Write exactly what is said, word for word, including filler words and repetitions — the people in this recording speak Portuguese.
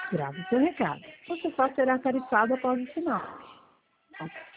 Grave seu recado. Você só será tarifado após o sinal.